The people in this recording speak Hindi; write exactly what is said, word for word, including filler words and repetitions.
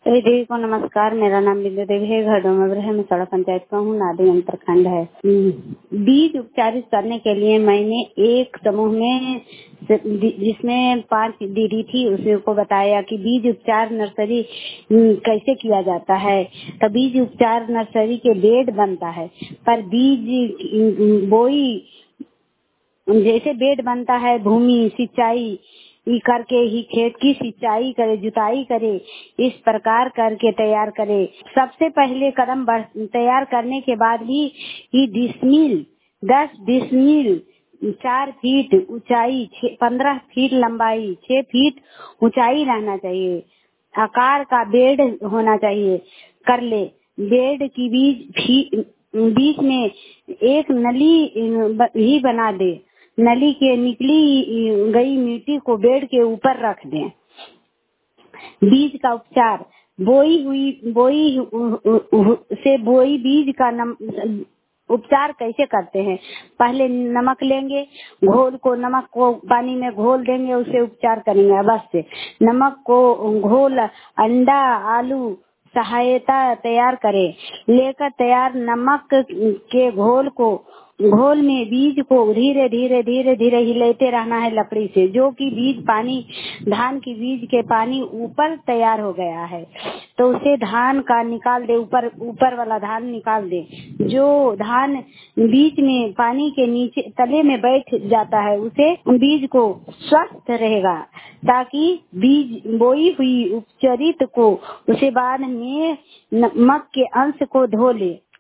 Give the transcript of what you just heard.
सभी देवी को नमस्कार। मेरा नाम बिंदु देवी है। घरडोमावर है। मैं सड़क पंचायत का हूँ। नादिगंज प्रखंड है। हम्म, बीज उपचारित करने के लिए मैंने एक समूह में जिसमें पांच दीदी थी उसको बताया कि बीज उपचार नर्सरी हम्म, कैसे किया जाता है। तो बीज उपचार नर्सरी के बेड बनता है, पर बीज हम्म, बोई जैसे बेड बनता है, भूमि सिंचाई ई करके ही खेत की सिंचाई करे, जुताई करे, इस प्रकार करके तैयार करे। सबसे पहले कदम बढ़- तैयार करने के बाद ही ही डिसमिल दस डिसमिल चार फीट ऊंचाई, पंद्रह फीट लंबाई, छह फीट ऊंचाई रहना चाहिए। आकार का बेड होना चाहिए। कर ले बेड की बीज भी, बीच में एक नली ही बना दे। नली के निकली गई मिट्टी को बेड के ऊपर रख दें। बीज का उपचार बोई हुई बोई से बोई बीज का नम, उपचार कैसे करते हैं। पहले नमक लेंगे, घोल को नमक को पानी में घोल देंगे, उसे उपचार करेंगे। अवश्य नमक को घोल अंडा आलू सहायता तैयार करें। लेकर तैयार नमक के घोल को घोल में बीज को धीरे धीरे धीरे धीरे हिलाते रहना है लकड़ी से, जो कि बीज पानी धान की बीज के पानी ऊपर तैयार हो गया है तो उसे धान का निकाल दे। ऊपर ऊपर वाला धान निकाल दे। जो धान बीज में पानी के नीचे तले में बैठ जाता है उसे बीज को स्वस्थ रहेगा, ताकि बीज बोई हुई उपचरित को उसे बाद में नमक के अंश को धो ले।